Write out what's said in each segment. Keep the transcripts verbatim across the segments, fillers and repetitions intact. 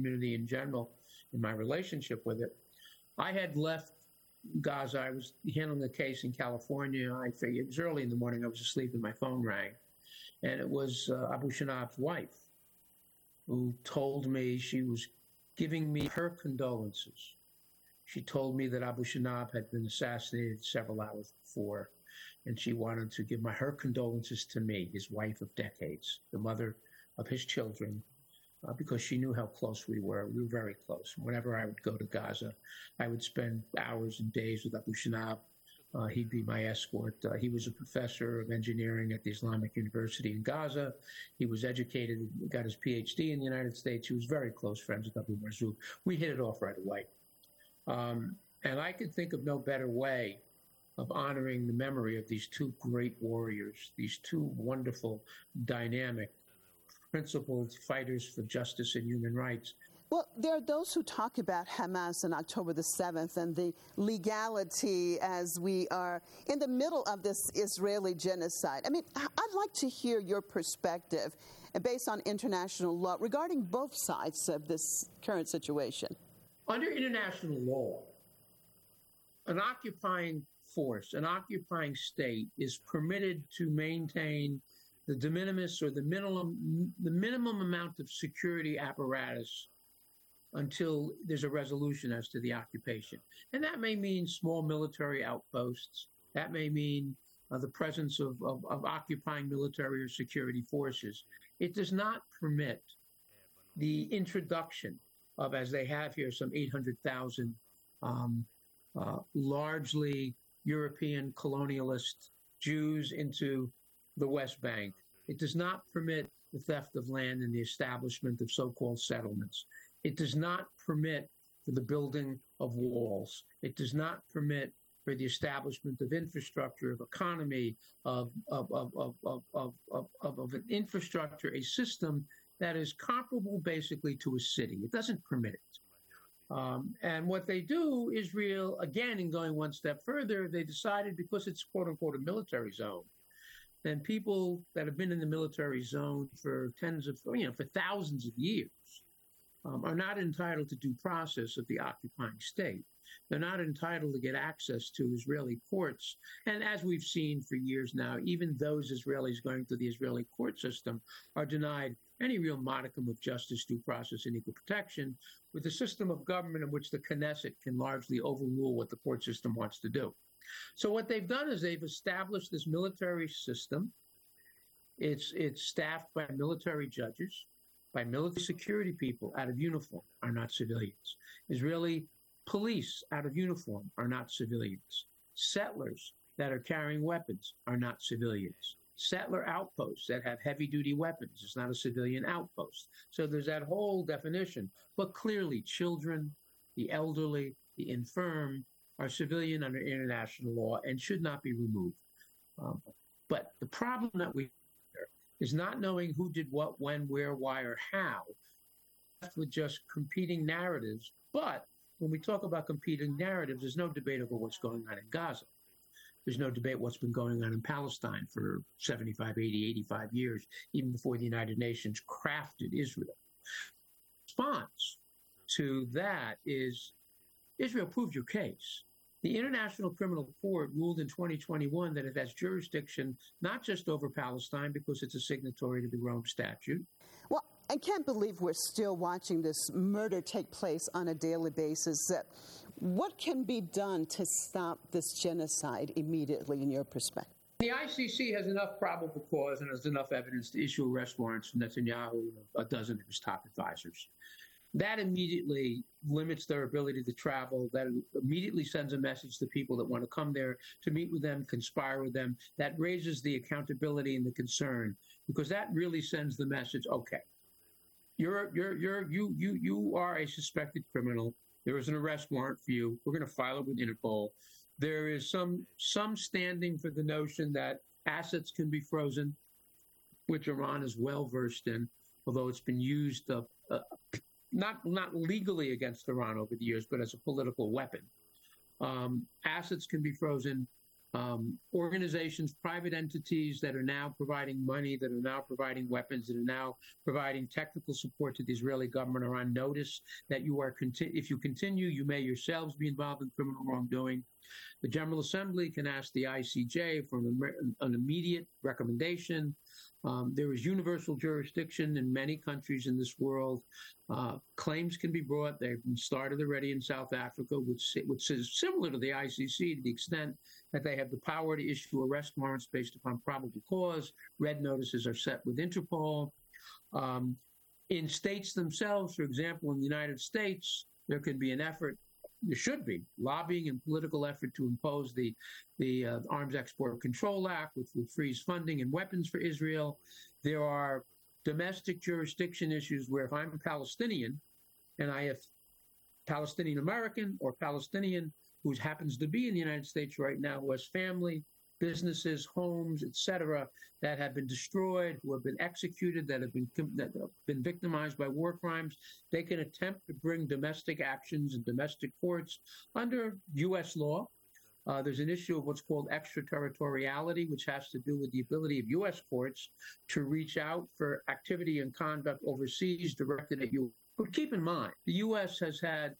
community in general in my relationship with it. I had left Gaza. I was handling a case in California. I figured it was early in the morning. I was asleep and my phone rang. And it was uh, Abu Shanab's wife who told me she was giving me her condolences. She told me that Abu Shanab had been assassinated several hours before, and she wanted to give my her condolences to me, his wife of decades, the mother of his children, uh, because she knew how close we were. We were very close. Whenever I would go to Gaza, I would spend hours and days with Abu Shanab. Uh, he'd be my escort. Uh, he was a professor of engineering at the Islamic University in Gaza. He was educated, got his P H D in the United States. He was very close friends with Abu Marzouk. We hit it off right away. Um, and I could think of no better way of honoring the memory of these two great warriors, these two wonderful, dynamic, principled fighters for justice and human rights. Well, there are those who talk about Hamas on October the seventh and the legality as we are in the middle of this Israeli genocide. I mean, I'd like to hear your perspective based on international law regarding both sides of this current situation. Under international law, an occupying force, an occupying state is permitted to maintain the de minimis or the minimum, the minimum amount of security apparatus until there's a resolution as to the occupation. And that may mean small military outposts. That may mean uh, the presence of, of, of occupying military or security forces. It does not permit the introduction of, as they have here, some eight hundred thousand um, uh, largely European colonialist Jews into the West Bank. It does not permit the theft of land and the establishment of so-called settlements. It does not permit for the building of walls. It does not permit for the establishment of infrastructure, of economy, of, of, of, of, of, of, of, of, of an infrastructure, a system that is comparable basically to a city. It doesn't permit it. Um, and what they do, Israel, again, in going one step further, they decided because it's quote unquote a military zone, then people that have been in the military zone for tens of, you know, for thousands of years um, are not entitled to due process of the occupying state. They're not entitled to get access to Israeli courts. And as we've seen for years now, even those Israelis going through the Israeli court system are denied any real modicum of justice, due process, and equal protection with a system of government in which the Knesset can largely overrule what the court system wants to do. So what they've done is they've established this military system. It's, it's staffed by military judges, by military security people out of uniform, are not civilians. Israeli police out of uniform are not civilians. Settlers that are carrying weapons are not civilians. Settler outposts that have heavy-duty weapons is not a civilian outpost. So there's that whole definition. But clearly, children, the elderly, the infirm are civilian under international law and should not be removed. Um, but the problem that we have is not knowing who did what, when, where, why, or how, with just competing narratives. But when we talk about competing narratives, there's no debate over what's going on in Gaza. There's no debate what's been going on in Palestine for seventy-five, eighty, eighty-five years, even before the United Nations crafted Israel. Response to that is, Israel, prove your case. The International Criminal Court ruled in twenty twenty-one that it has jurisdiction not just over Palestine because it's a signatory to the Rome Statute. Well, I can't believe we're still watching this murder take place on a daily basis. Uh, what can be done to stop this genocide immediately, in your perspective? The I C C has enough probable cause and has enough evidence to issue arrest warrants for Netanyahu and a dozen of his top advisors. That immediately limits their ability to travel. That immediately sends a message to people that want to come there to meet with them, conspire with them. That raises the accountability and the concern, because that really sends the message, okay, you're, you're, you're, you, you, you are a suspected criminal. There is an arrest warrant for you. We're going to file it with Interpol. There is some, some standing for the notion that assets can be frozen, which Iran is well versed in, although it's been used uh, uh, Not not legally against Iran over the years, but as a political weapon. Um, assets can be frozen. um, organizations, private entities that are now providing money, that are now providing weapons, that are now providing technical support to the Israeli government are on notice that you are, conti- if you continue, you may yourselves be involved in criminal wrongdoing. The General Assembly can ask the I C J for an, an immediate recommendation. Um, there is universal jurisdiction in many countries in this world. Uh, claims can be brought. They've been started already in South Africa, which, which is similar to the I C C to the extent that they have the power to issue arrest warrants based upon probable cause. Red notices are set with Interpol. Um, in states themselves, for example, in the United States, there could be an effort, there should be, lobbying and political effort to impose the, the uh, Arms Export Control Act, which would freeze funding and weapons for Israel. There are domestic jurisdiction issues where if I'm a Palestinian and I have Palestinian American or Palestinian who happens to be in the United States right now, who has family, businesses, homes, et cetera, that have been destroyed, who have been executed, that have been that have been victimized by war crimes, they can attempt to bring domestic actions in domestic courts under U S law. Uh, there's an issue of what's called extraterritoriality, which has to do with the ability of U S courts to reach out for activity and conduct overseas directed at you. But keep in mind, the U S has had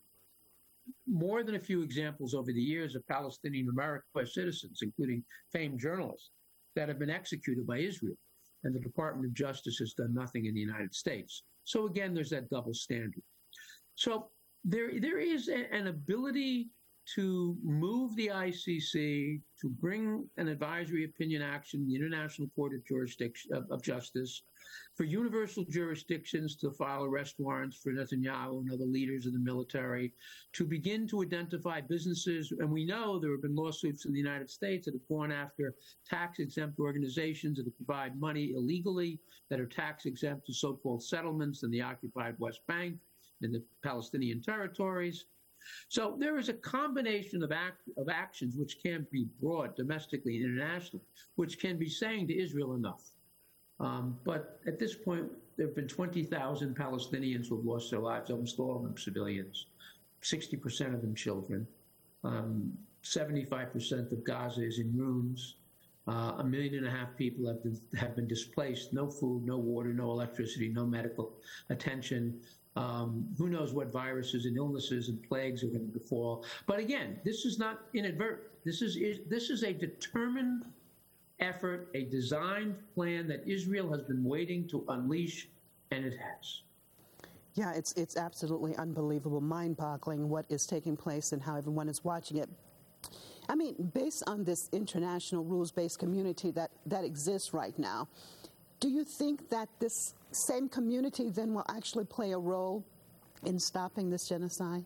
more than a few examples over the years of Palestinian American citizens, including famed journalists, that have been executed by Israel. And the Department of Justice has done nothing in the United States. So again, there's that double standard. So there, there is a, an ability to move the I C C to bring an advisory opinion action in the International Court of Jurisdiction of, of Justice, for universal jurisdictions to file arrest warrants for Netanyahu and other leaders of the military, to begin to identify businesses. And we know there have been lawsuits in the United States that have gone after tax-exempt organizations that provide money illegally, that are tax-exempt to so-called settlements in the occupied West Bank, in the Palestinian territories. So there is a combination of, act, of actions which can be brought domestically and internationally, which can be saying to Israel enough. Um, but at this point, there have been twenty thousand Palestinians who have lost their lives, almost all of them civilians, sixty percent of them children. Um, seventy-five percent of Gaza is in ruins. Uh, a million and a half people have been, have been displaced. No food, no water, no electricity, no medical attention. Um, who knows what viruses and illnesses and plagues are going to befall. But again, this is not inadvertent. This is, is this is a determined effort, a designed plan that Israel has been waiting to unleash, and it has. Yeah, it's it's absolutely unbelievable, mind-boggling what is taking place and how everyone is watching it. I mean, based on this international rules-based community that, that exists right now, do you think that this same community then will actually play a role in stopping this genocide?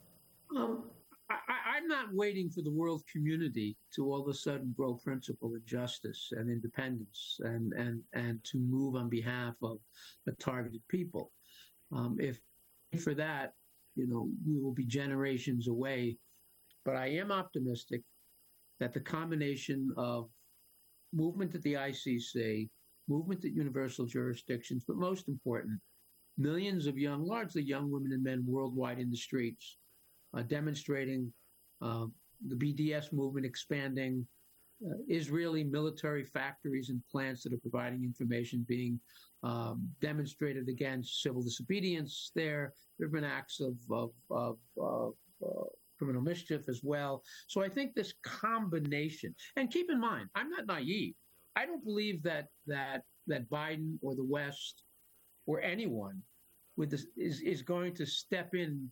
Um, I, I'm not waiting for the world community to all of a sudden grow principle and justice and independence and, and, and to move on behalf of the targeted people. Um, if for that, you know, we will be generations away. But I am optimistic that the combination of movement at the I C C, movement at universal jurisdictions, but most important, millions of young, largely young women and men worldwide in the streets, uh, demonstrating uh, the B D S movement expanding, uh, Israeli military factories and plants that are providing information being um, demonstrated against, civil disobedience there. There have been acts of, of, of, of uh, criminal mischief as well. So I think this combination, and keep in mind, I'm not naive. I don't believe that that that Biden or the West or anyone with this is, is going to step in,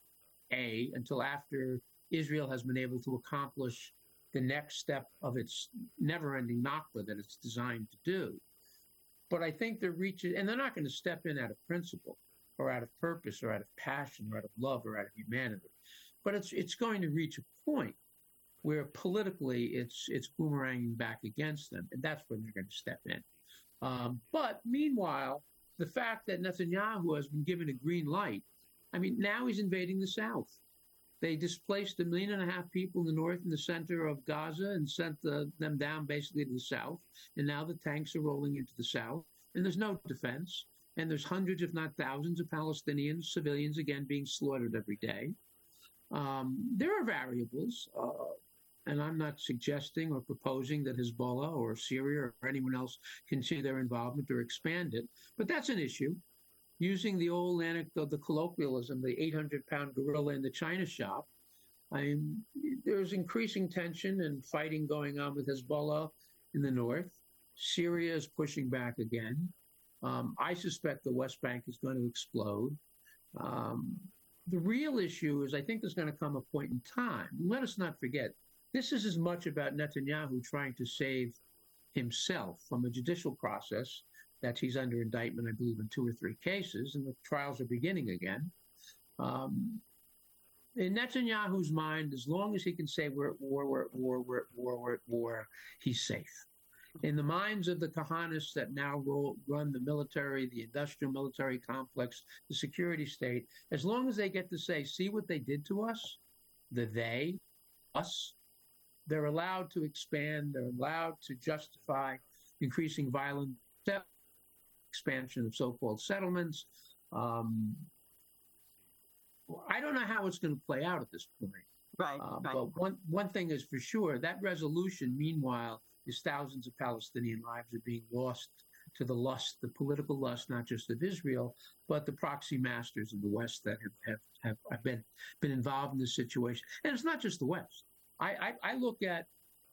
A, until after Israel has been able to accomplish the next step of its never-ending Nakba that it's designed to do. But I think they're reaching, and they're not going to step in out of principle or out of purpose or out of passion or out of love or out of humanity. But it's it's going to reach a point where politically it's it's boomeranging back against them, and that's when they're going to step in. Um, but meanwhile, the fact that Netanyahu has been given a green light, I mean, now he's invading the south. They displaced a million and a half people in the north and the center of Gaza and sent the, them down basically to the south. And now the tanks are rolling into the south, and there's no defense. And there's hundreds, if not thousands, of Palestinians, civilians, again, being slaughtered every day. Um, there are variables. Uh, and I'm not suggesting or proposing that Hezbollah or Syria or anyone else continue their involvement or expand it, but that's an issue. Using the old anecdote, the colloquialism, the eight hundred pound gorilla in the china shop, I mean, there's increasing tension and fighting going on with Hezbollah in the north. Syria is pushing back again. Um, I suspect the West Bank is going to explode. Um, the real issue is I think there's going to come a point in time. Let us not forget, this is as much about Netanyahu trying to save himself from a judicial process that he's under indictment, I believe, in two or three cases, and the trials are beginning again. Um, in Netanyahu's mind, as long as he can say we're at war, we're at war, we're at war, we're at war, he's safe. In the minds of the Kahanists that now roll, run the military, the industrial military complex, the security state, as long as they get to say, see what they did to us, the they, us, they're allowed to expand, they're allowed to justify increasing violence, expansion of so-called settlements. Um, I don't know how it's going to play out at this point. Right, uh, right. But one, one thing is for sure, that resolution, meanwhile, is thousands of Palestinian lives are being lost to the lust, the political lust, not just of Israel, but the proxy masters of the West that have, have, have, have been, been involved in this situation. And it's not just the West. I, I, I look at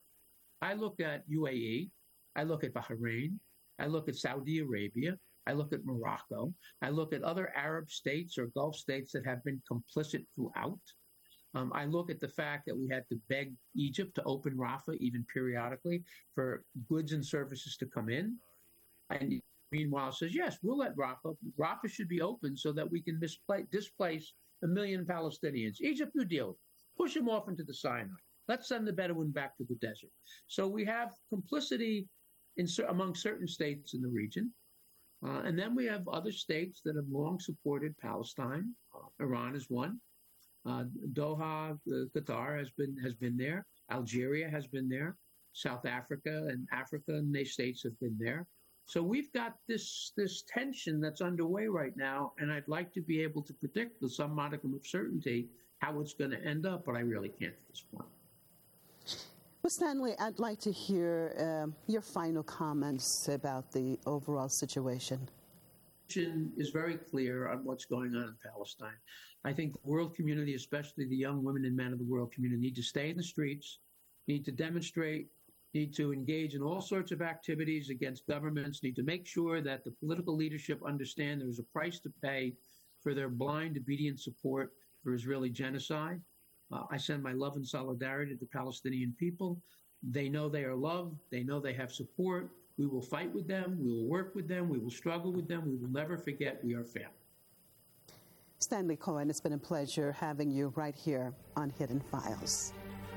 I look at U A E, I look at Bahrain, I look at Saudi Arabia, I look at Morocco, I look at other Arab states or Gulf states that have been complicit throughout. Um, I look at the fact that we had to beg Egypt to open Rafah even periodically for goods and services to come in. And meanwhile says, yes, we'll let Rafah, Rafah should be open so that we can misplace, displace a million Palestinians. Egypt, you deal with it. Push them off into the Sinai. Let's send the Bedouin back to the desert. So we have complicity in, among certain states in the region. Uh, and then we have other states that have long supported Palestine. Uh, Iran is one. Uh, Doha, uh, Qatar has been has been there. Algeria has been there. South Africa and African states have been there. So we've got this this tension that's underway right now, and I'd like to be able to predict with some modicum of certainty how it's going to end up, but I really can't at this point. Well, Stanley, I'd like to hear um, your final comments about the overall situation. Is very clear on what's going on in Palestine. I think the world community, especially the young women and men of the world community, need to stay in the streets, need to demonstrate, need to engage in all sorts of activities against governments, need to make sure that the political leadership understand there's a price to pay for their blind, obedient support for Israeli genocide. Uh, I send my love and solidarity to the Palestinian people. They know they are loved. They know they have support. We will fight with them. We will work with them. We will struggle with them. We will never forget we are family. Stanley Cohen, it's been a pleasure having you right here on Hidden Files.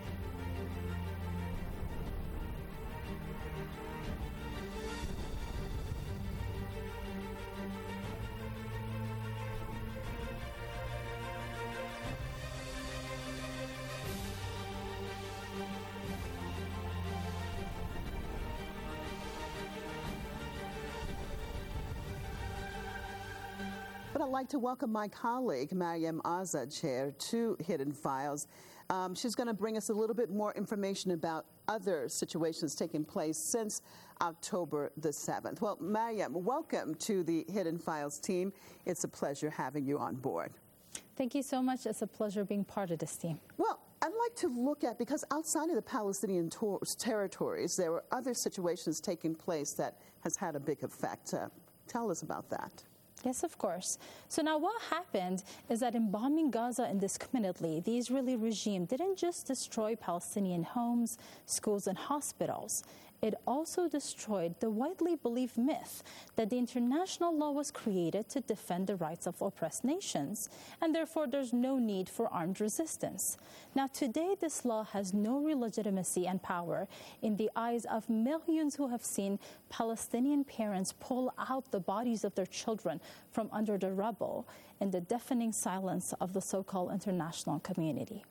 But I'd like to welcome my colleague, Mariam Azad, here to Hidden Files. Um, she's going to bring us a little bit more information about other situations taking place since October the seventh. Well, Mariam, welcome to the Hidden Files team. It's a pleasure having you on board. Thank you so much. It's a pleasure being part of this team. Well, I'd like to look at, because outside of the Palestinian tor- territories, there were other situations taking place that has had a big effect. Uh, tell us about that. Yes, of course. So now what happened is that in bombing Gaza indiscriminately, the Israeli regime didn't just destroy Palestinian homes, schools, and hospitals. It also destroyed the widely believed myth that the international law was created to defend the rights of oppressed nations, and therefore there's no need for armed resistance. Now, today, this law has no real legitimacy and power in the eyes of millions who have seen Palestinian parents pull out the bodies of their children from under the rubble in the deafening silence of the so-called international community.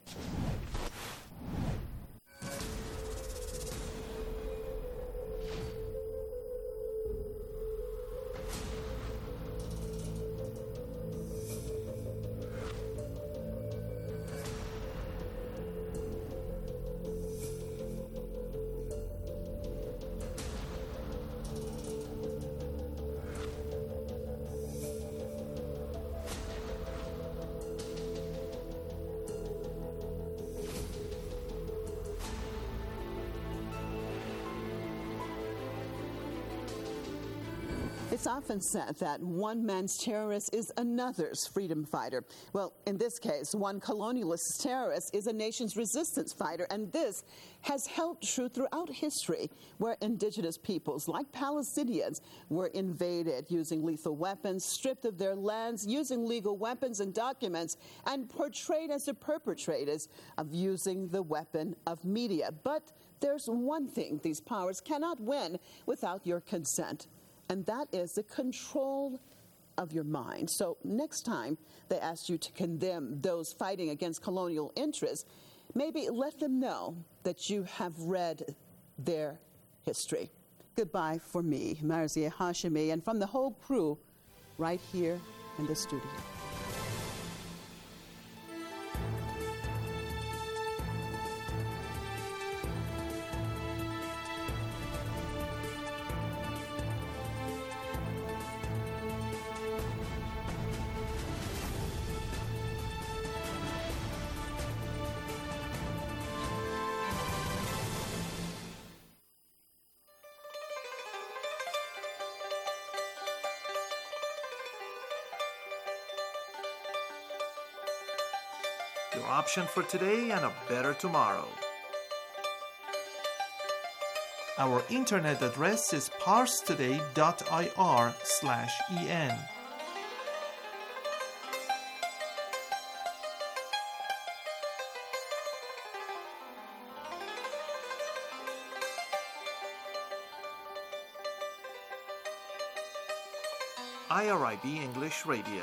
It's often said that one man's terrorist is another's freedom fighter. Well, in this case, one colonialist terrorist is a nation's resistance fighter, and this has held true throughout history, where indigenous peoples like Palestinians were invaded using lethal weapons, stripped of their lands, using legal weapons and documents, and portrayed as the perpetrators of using the weapon of media. But there's one thing these powers cannot win without your consent, and that is the control of your mind. So next time they ask you to condemn those fighting against colonial interests, maybe let them know that you have read their history. Goodbye for me, Marzieh Hashemi, and from the whole crew right here in the studio. Your option for today and a better tomorrow. Our internet address is parstoday dot I R slash E N. I R I B English Radio.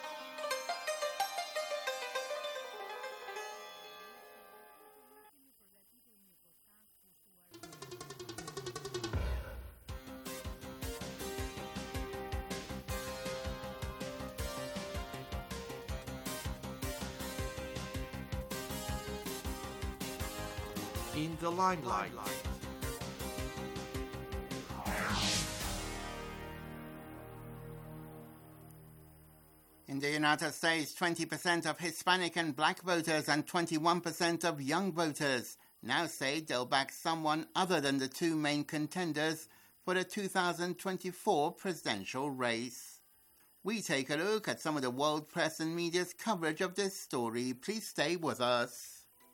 In the limelight. In the United States, twenty percent of Hispanic and black voters and twenty-one percent of young voters now say they'll back someone other than the two main contenders for the two thousand twenty-four presidential race. We take a look at some of the world press and media's coverage of this story. Please stay with us.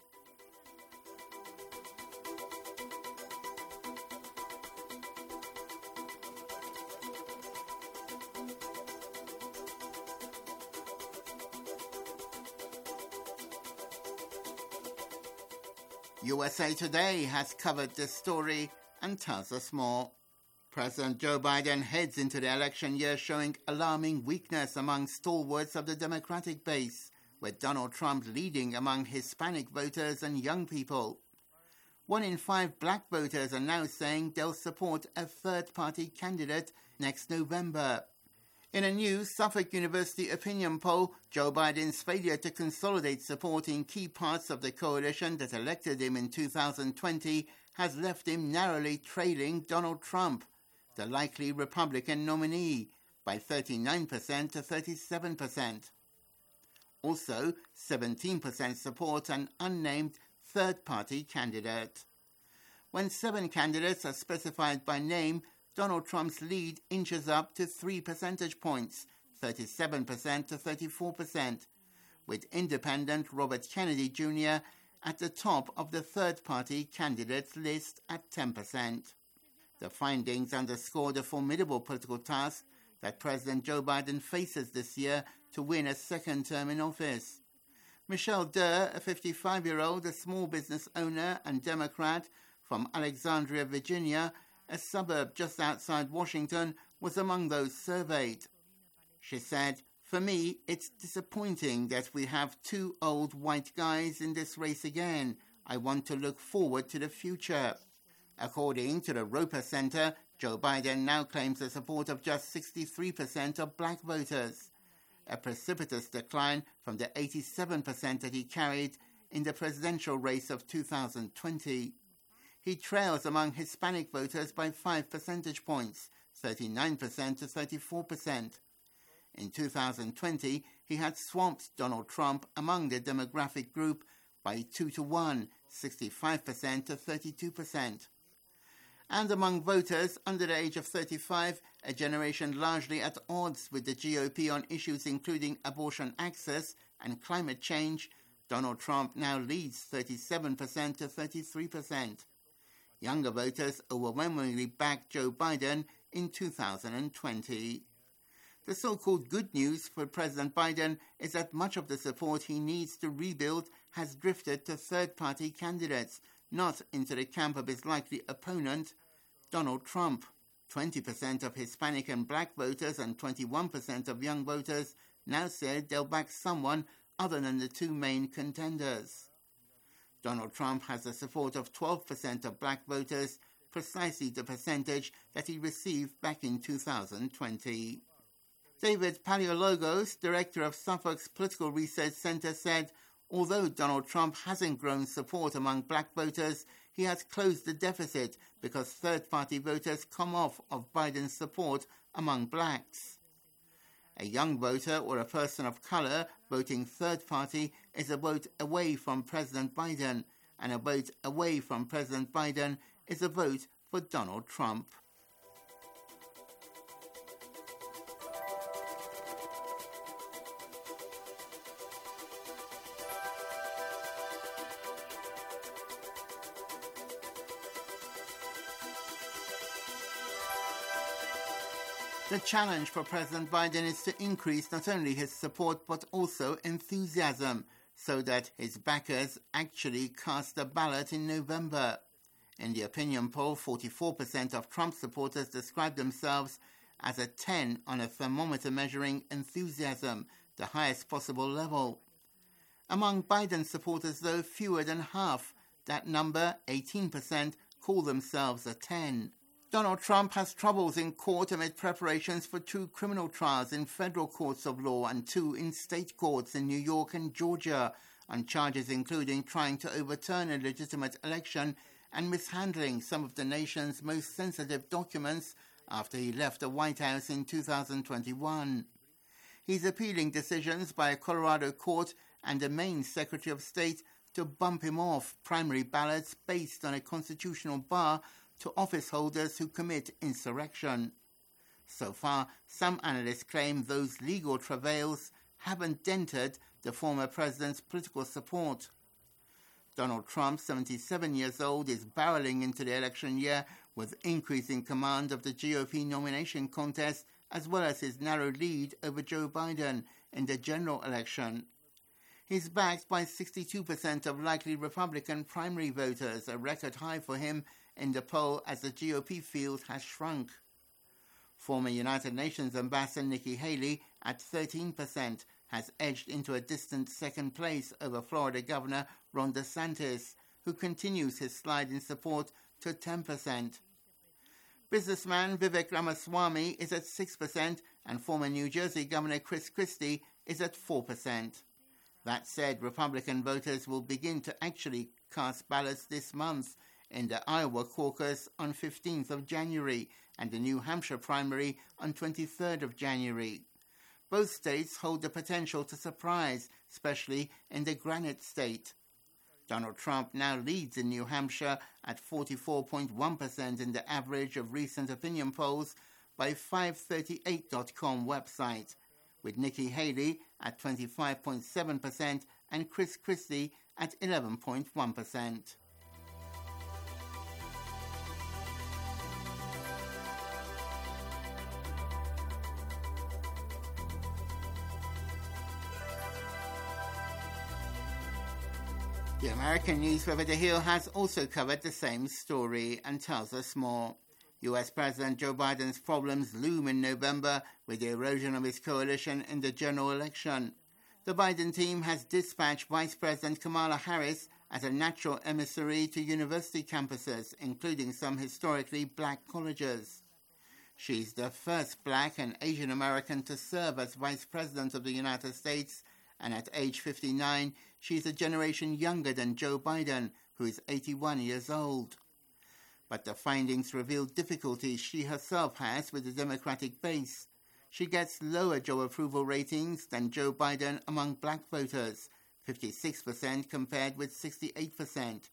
U S A Today has covered this story and tells us more. President Joe Biden heads into the election year showing alarming weakness among stalwarts of the Democratic base, with Donald Trump leading among Hispanic voters and young people. One in five black voters are now saying they'll support a third-party candidate next November. In a new Suffolk University opinion poll, Joe Biden's failure to consolidate support in key parts of the coalition that elected him in two thousand twenty has left him narrowly trailing Donald Trump, the likely Republican nominee, by thirty-nine percent to thirty-seven percent. Also, seventeen percent support an unnamed third-party candidate. When seven candidates are specified by name, Donald Trump's lead inches up to three percentage points, thirty-seven percent to thirty-four percent, with independent Robert Kennedy Junior at the top of the third-party candidates list at ten percent. The findings underscore the formidable political task that President Joe Biden faces this year to win a second term in office. Michelle Durr, a fifty-five-year-old, a small business owner and Democrat from Alexandria, Virginia, a suburb just outside Washington, was among those surveyed. She said, "For me, it's disappointing that we have two old white guys in this race again. I want to look forward to the future." According to the Roper Center, Joe Biden now claims the support of just sixty-three percent of black voters, a precipitous decline from the eighty-seven percent that he carried in the presidential race of two thousand twenty. He trails among Hispanic voters by five percentage points, thirty-nine percent to thirty-four percent. In two thousand twenty, he had swamped Donald Trump among the demographic group by two to one, sixty-five percent to thirty-two percent. And among voters under the age of thirty-five, a generation largely at odds with the G O P on issues including abortion access and climate change, Donald Trump now leads thirty-seven percent to thirty-three percent. Younger voters overwhelmingly backed Joe Biden in two thousand twenty. The so-called good news for President Biden is that much of the support he needs to rebuild has drifted to third-party candidates, not into the camp of his likely opponent, Donald Trump. twenty percent of Hispanic and black voters and twenty-one percent of young voters now said they'll back someone other than the two main contenders. Donald Trump has the support of twelve percent of black voters, precisely the percentage that he received back in two thousand twenty. David Paleologos, director of Suffolk's Political Research Center, said, although Donald Trump hasn't grown support among black voters, he has closed the deficit because third-party voters come off of Biden's support among blacks. A young voter or a person of color voting third-party is a vote away from President Biden, and a vote away from President Biden is a vote for Donald Trump. The challenge for President Biden is to increase not only his support but also enthusiasm, so that his backers actually cast a ballot in November. In the opinion poll, forty-four percent of Trump supporters describe themselves as a ten on a thermometer measuring enthusiasm, the highest possible level. Among Biden supporters, though, fewer than half, that number, eighteen percent, call themselves a ten. Donald Trump has troubles in court amid preparations for two criminal trials in federal courts of law and two in state courts in New York and Georgia on charges including trying to overturn a legitimate election and mishandling some of the nation's most sensitive documents after he left the White House in two thousand twenty-one. He's appealing decisions by a Colorado court and the Maine Secretary of State to bump him off primary ballots based on a constitutional bar to office holders who commit insurrection. So far, some analysts claim those legal travails haven't dented the former president's political support. Donald Trump, seventy-seven years old, is barreling into the election year with increasing command of the G O P nomination contest as well as his narrow lead over Joe Biden in the general election. He's backed by sixty-two percent of likely Republican primary voters, a record high for him in the poll as the G O P field has shrunk. Former United Nations Ambassador Nikki Haley, at thirteen percent, has edged into a distant second place over Florida Governor Ron DeSantis, who continues his slide in support to ten percent. Businessman Vivek Ramaswamy is at six percent and former New Jersey Governor Chris Christie is at four percent. That said, Republican voters will begin to actually cast ballots this month in the Iowa caucus on fifteenth of January and the New Hampshire primary on twenty-third of January. Both states hold the potential to surprise, especially in the Granite State. Donald Trump now leads in New Hampshire at forty-four point one percent in the average of recent opinion polls by five thirty-eight dot com website, with Nikki Haley at twenty-five point seven percent and Chris Christie at eleven point one percent. The American newspaper The Hill has also covered the same story and tells us more. U S President Joe Biden's problems loom in November with the erosion of his coalition in the general election. The Biden team has dispatched Vice President Kamala Harris as a natural emissary to university campuses, including some historically black colleges. She's the first black and Asian American to serve as Vice President of the United States, and at age fifty-nine, she's a generation younger than Joe Biden, who is eighty-one years old. But the findings reveal difficulties she herself has with the Democratic base. She gets lower job approval ratings than Joe Biden among black voters, fifty-six percent compared with sixty-eight percent.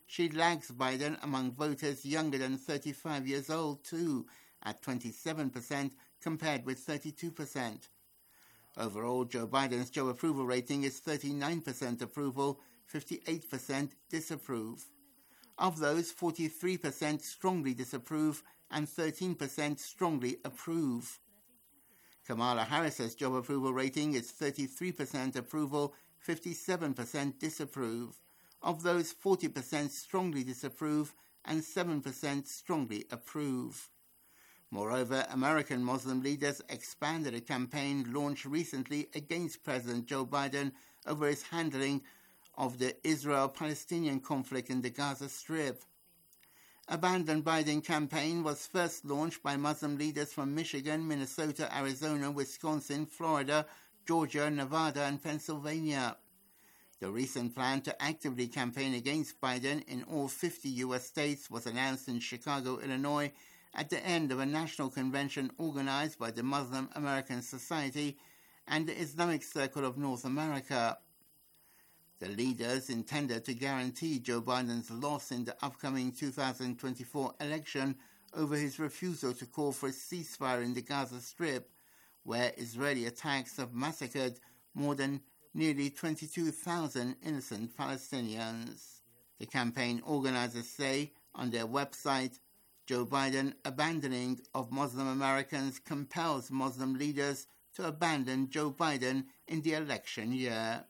she lags Biden among voters younger than thirty-five years old too, at twenty-seven percent compared with thirty-two percent. Overall, Joe Biden's Joe approval rating is thirty-nine percent approval, fifty-eight percent disapprove. Of those, forty-three percent strongly disapprove and thirteen percent strongly approve. Kamala Harris's Joe approval rating is thirty-three percent approval, fifty-seven percent disapprove. Of those, forty percent strongly disapprove and seven percent strongly approve. Moreover, American Muslim leaders expanded a campaign launched recently against President Joe Biden over his handling of the Israel-Palestinian conflict in the Gaza Strip. A Abandon Biden campaign was first launched by Muslim leaders from Michigan, Minnesota, Arizona, Wisconsin, Florida, Georgia, Nevada, and Pennsylvania. The recent plan to actively campaign against Biden in all fifty U S states was announced in Chicago, Illinois, at the end of a national convention organized by the Muslim American Society and the Islamic Circle of North America. The leaders intended to guarantee Joe Biden's loss in the upcoming two thousand twenty-four election over his refusal to call for a ceasefire in the Gaza Strip, where Israeli attacks have massacred more than nearly twenty-two thousand innocent Palestinians. The campaign organizers say on their website, Joe Biden abandoning of Muslim Americans compels Muslim leaders to abandon Joe Biden in the election year.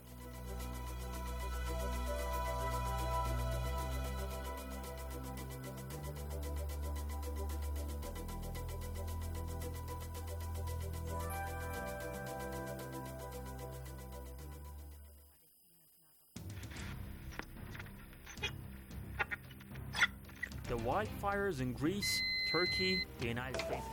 The wildfires in Greece, Turkey, the United States.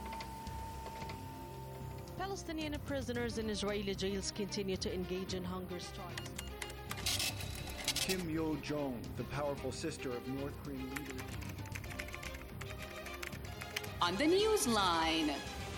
Palestinian prisoners in Israeli jails continue to engage in hunger strikes. Kim Yo-jong, the powerful sister of North Korean leader. On the Newsline.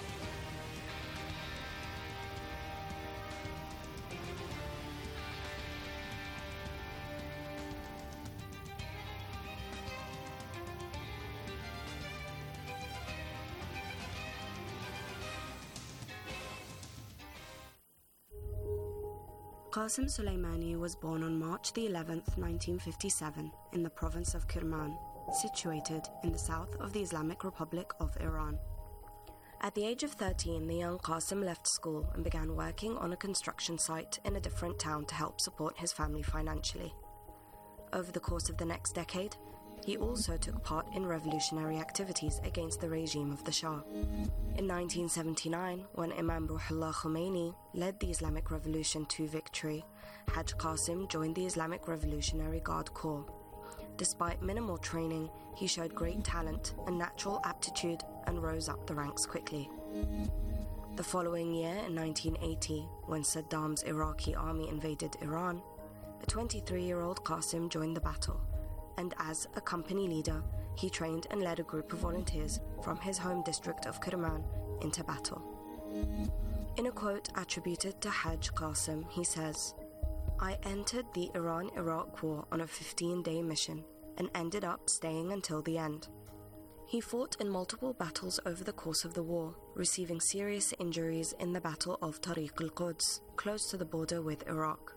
Qasem Soleimani was born on March the eleventh, nineteen fifty-seven, in the province of Kerman, situated in the south of the Islamic Republic of Iran. At the age of thirteen, the young Qasem left school and began working on a construction site in a different town to help support his family financially. Over the course of the next decade, he also took part in revolutionary activities against the regime of the Shah. In nineteen seventy-nine, when Imam Ruhollah Khomeini led the Islamic Revolution to victory, Haj Qasim joined the Islamic Revolutionary Guard Corps. Despite minimal training, he showed great talent and natural aptitude and rose up the ranks quickly. The following year, in nineteen eighty, when Saddam's Iraqi army invaded Iran, a twenty-three-year-old Qasim joined the battle, and as a company leader, he trained and led a group of volunteers from his home district of Kerman into battle. In a quote attributed to Haj Qasim, he says, "I entered the Iran-Iraq war on a fifteen-day mission and ended up staying until the end." He fought in multiple battles over the course of the war, receiving serious injuries in the Battle of Tariq al-Quds, close to the border with Iraq.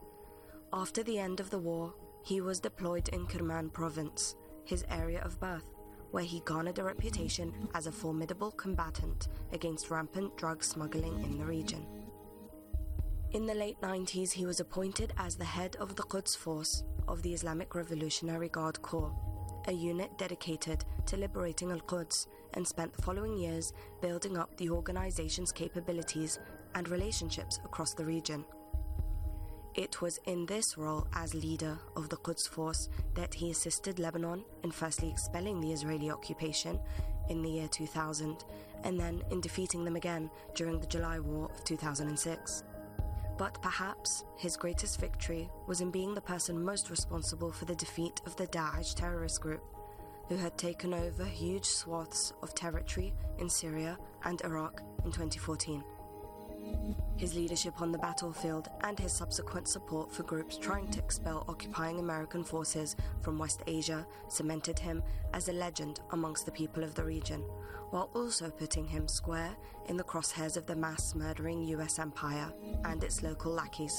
After the end of the war, he was deployed in Kerman province, his area of birth, where he garnered a reputation as a formidable combatant against rampant drug smuggling in the region. In the late nineties, he was appointed as the head of the Quds Force of the Islamic Revolutionary Guard Corps, a unit dedicated to liberating Al-Quds, and spent the following years building up the organization's capabilities and relationships across the region. It was in this role as leader of the Quds Force that he assisted Lebanon in firstly expelling the Israeli occupation in the year two thousand, and then in defeating them again during the July War of two thousand six. But perhaps his greatest victory was in being the person most responsible for the defeat of the Daesh terrorist group, who had taken over huge swaths of territory in Syria and Iraq in twenty fourteen. His leadership on the battlefield and his subsequent support for groups trying to expel occupying American forces from West Asia cemented him as a legend amongst the people of the region, while also putting him square in the crosshairs of the mass-murdering U S empire and its local lackeys.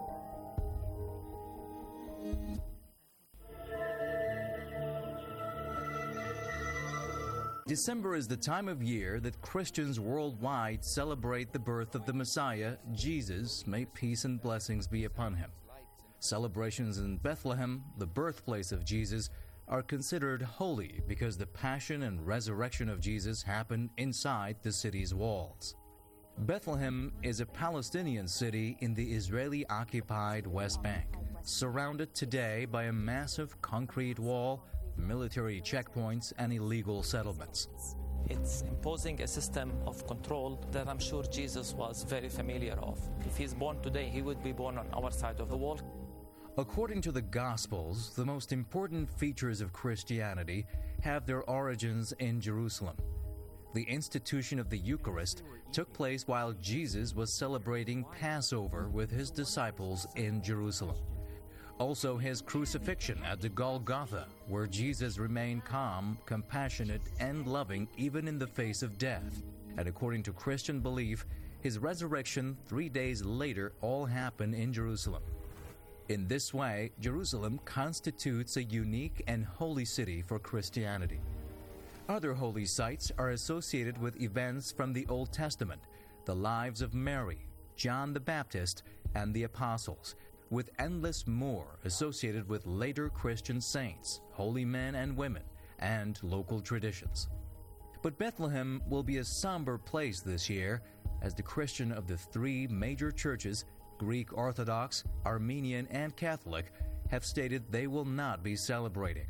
December is the time of year that Christians worldwide celebrate the birth of the Messiah, Jesus. May peace and blessings be upon him. Celebrations in Bethlehem, the birthplace of Jesus, are considered holy because the passion and resurrection of Jesus happened inside the city's walls. Bethlehem is a Palestinian city in the Israeli-occupied West Bank, surrounded today by a massive concrete wall, military checkpoints, and illegal settlements. It's imposing a system of control that I'm sure Jesus was very familiar of. If he's born today, he would be born on our side of the wall. According to the Gospels, the most important features of Christianity have their origins in Jerusalem. The institution of the Eucharist took place while Jesus was celebrating Passover with his disciples in Jerusalem. Also, his crucifixion at the Golgotha, where Jesus remained calm, compassionate, and loving even in the face of death. And according to Christian belief, his resurrection three days later all happened in Jerusalem. In this way, Jerusalem constitutes a unique and holy city for Christianity. Other holy sites are associated with events from the Old Testament, the lives of Mary, John the Baptist, and the apostles, with endless more associated with later Christian saints, holy men and women, and local traditions. But Bethlehem will be a somber place this year, as the Christian of the three major churches, Greek Orthodox, Armenian, and Catholic, have stated they will not be celebrating.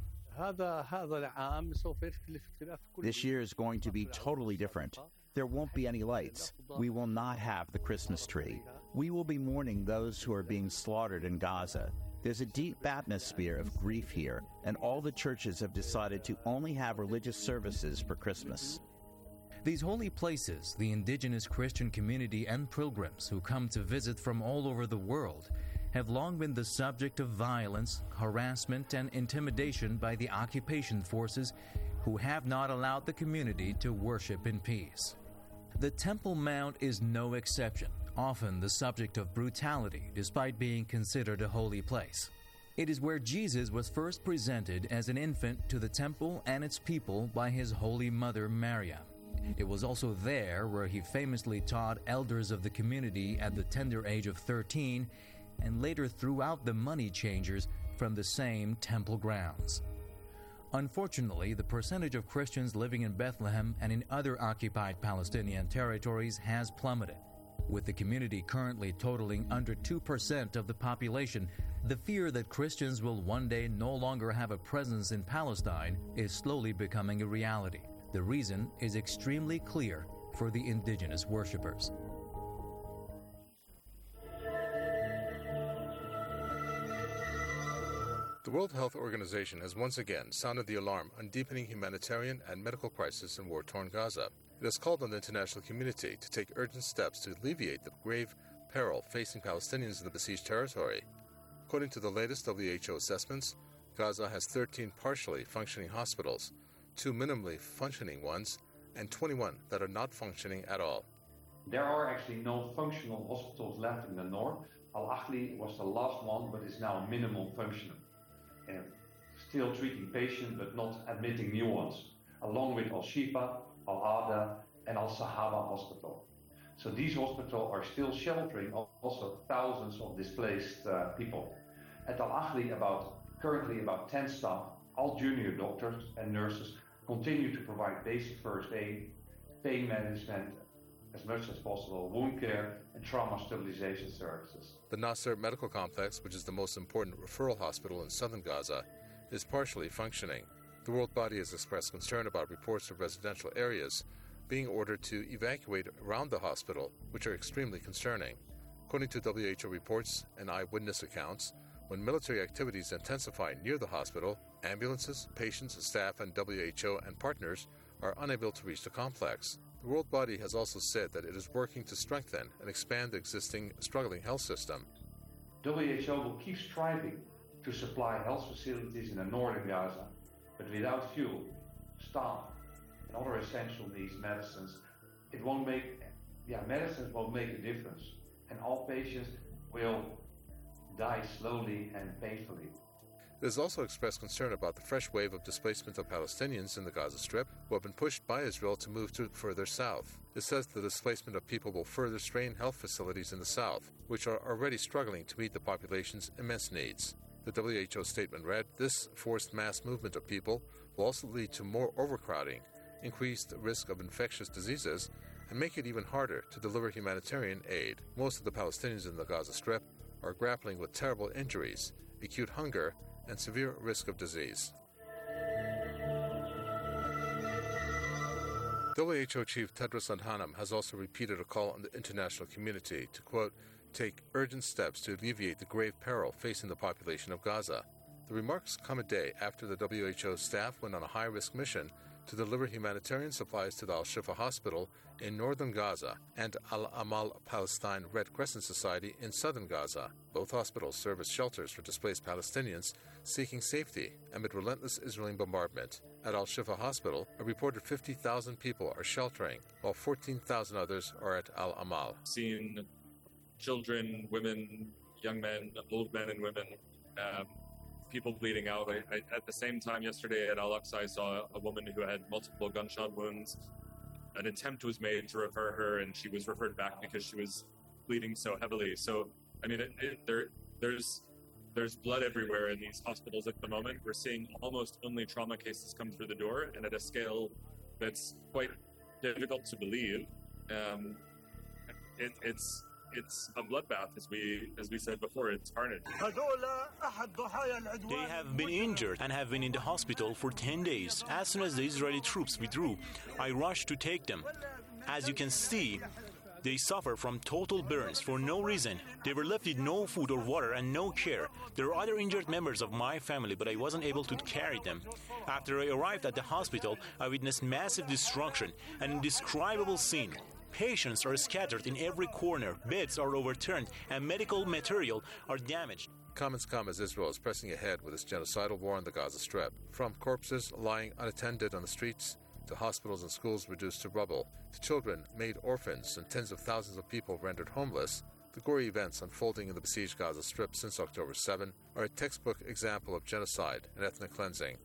This year is going to be totally different. There won't be any lights. We will not have the Christmas tree. We will be mourning those who are being slaughtered in Gaza. There's a deep atmosphere of grief here, and all the churches have decided to only have religious services for Christmas. These holy places, the indigenous Christian community and pilgrims who come to visit from all over the world, have long been the subject of violence, harassment, and intimidation by the occupation forces who have not allowed the community to worship in peace. The Temple Mount is no exception, often the subject of brutality despite being considered a holy place. It is where Jesus was first presented as an infant to the temple and its people by his holy mother Maria. It was also there where he famously taught elders of the community at the tender age of thirteen and later threw out the money changers from the same temple grounds. Unfortunately, the percentage of Christians living in Bethlehem and in other occupied Palestinian territories has plummeted. With the community currently totaling under two percent of the population, the fear that Christians will one day no longer have a presence in Palestine is slowly becoming a reality. The reason is extremely clear for the indigenous worshippers. The World Health Organization has once again sounded the alarm on deepening humanitarian and medical crisis in war-torn Gaza. It has called on the international community to take urgent steps to alleviate the grave peril facing Palestinians in the besieged territory. According to the latest W H O assessments, Gaza has thirteen partially functioning hospitals, two minimally functioning ones, and twenty-one that are not functioning at all. There are actually no functional hospitals left in the north. Al-Ahli was the last one, but is now minimum functioning. And still treating patients, but not admitting new ones, along with Al-Shifa, Al-Ada, and Al-Sahaba Hospital. So these hospitals are still sheltering also thousands of displaced uh, people. At Al-Ahli, about currently about ten staff, all junior doctors and nurses, continue to provide basic first aid, pain management, as much as possible, wound care, and trauma stabilization services. The Nasser Medical Complex, which is the most important referral hospital in southern Gaza, is partially functioning. The world body has expressed concern about reports of residential areas being ordered to evacuate around the hospital, which are extremely concerning. According to W H O reports and eyewitness accounts, when military activities intensify near the hospital, ambulances, patients, staff, and W H O and partners are unable to reach the complex. The World Body has also said that it is working to strengthen and expand the existing struggling health system. W H O will keep striving to supply health facilities in the northern Gaza, but without fuel, staff, and other essential needs medicines, it won't make, yeah, medicines won't make a difference, and all patients will die slowly and painfully. It has also expressed concern about the fresh wave of displacement of Palestinians in the Gaza Strip who have been pushed by Israel to move to further south. It says the displacement of people will further strain health facilities in the south, which are already struggling to meet the population's immense needs. The W H O statement read, "This forced mass movement of people will also lead to more overcrowding, increased risk of infectious diseases, and make it even harder to deliver humanitarian aid. Most of the Palestinians in the Gaza Strip are grappling with terrible injuries, acute hunger, and severe risk of disease." W H O Chief Tedros Adhanom has also repeated a call on the international community to, quote, take urgent steps to alleviate the grave peril facing the population of Gaza. The remarks come a day after the W H O staff went on a high-risk mission to deliver humanitarian supplies to the Al-Shifa Hospital in northern Gaza and Al-Amal Palestine Red Crescent Society in southern Gaza. Both hospitals serve as shelters for displaced Palestinians seeking safety amid relentless Israeli bombardment. At Al-Shifa Hospital, a reported fifty thousand people are sheltering, while fourteen thousand others are at Al-Amal. Seen children, women, young men, old men and women, um, people bleeding out. I, I, at the same time yesterday at Al-Aqsa, I saw a woman who had multiple gunshot wounds. An attempt was made to refer her, and she was referred back because she was bleeding so heavily. So, I mean, it, it, there, there's there's blood everywhere in these hospitals at the moment. We're seeing almost only trauma cases come through the door, and at a scale that's quite difficult to believe. Um, it, it's it's a bloodbath, as we as we said before. It's carnage. They have been injured and have been in the hospital for ten days. As soon as the Israeli troops withdrew, I rushed to take them. As you can see, they suffer from total burns for no reason. They were left with no food or water and no care. There are other injured members of my family, but I wasn't able to carry them. After I arrived at the hospital, I witnessed massive destruction, an indescribable scene. Patients are scattered in every corner, beds are overturned, and medical material are damaged. Comments come as Israel is pressing ahead with its genocidal war on the Gaza Strip. From corpses lying unattended on the streets, to hospitals and schools reduced to rubble, to children made orphans and tens of thousands of people rendered homeless, the gory events unfolding in the besieged Gaza Strip since October seventh are a textbook example of genocide and ethnic cleansing.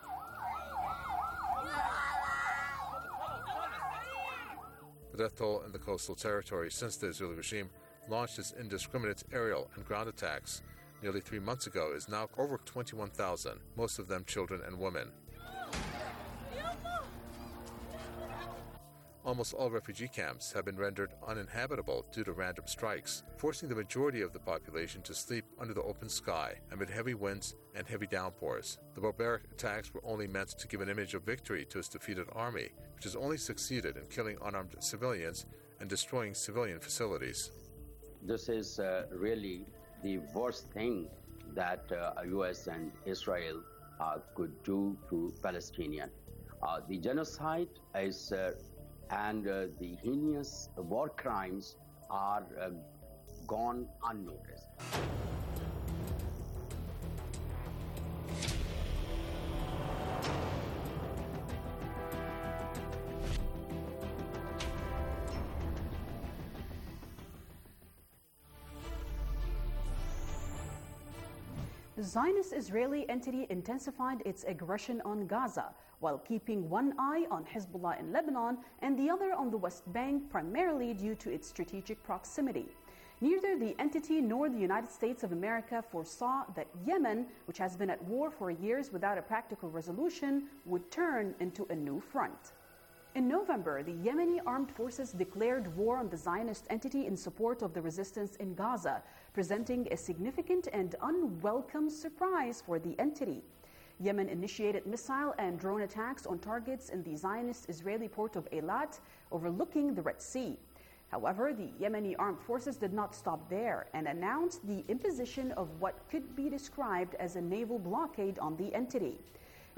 The death toll in the coastal territory since the Israeli regime launched its indiscriminate aerial and ground attacks nearly three months ago is now over twenty-one thousand, most of them children and women. Almost all refugee camps have been rendered uninhabitable due to random strikes, forcing the majority of the population to sleep under the open sky amid heavy winds and heavy downpours. The barbaric attacks were only meant to give an image of victory to its defeated army, which has only succeeded in killing unarmed civilians and destroying civilian facilities. This is uh, really the worst thing that uh, U S and Israel uh, could do to Palestinians. Uh, the genocide is uh, and uh, the heinous war crimes are uh, gone unnoticed. The Zionist-Israeli entity intensified its aggression on Gaza, while keeping one eye on Hezbollah in Lebanon and the other on the West Bank, primarily due to its strategic proximity. Neither the entity nor the United States of America foresaw that Yemen, which has been at war for years without a practical resolution, would turn into a new front. In November, the Yemeni armed forces declared war on the Zionist entity in support of the resistance in Gaza, presenting a significant and unwelcome surprise for the entity. Yemen initiated missile and drone attacks on targets in the Zionist-Israeli port of Eilat, overlooking the Red Sea. However, the Yemeni armed forces did not stop there and announced the imposition of what could be described as a naval blockade on the entity.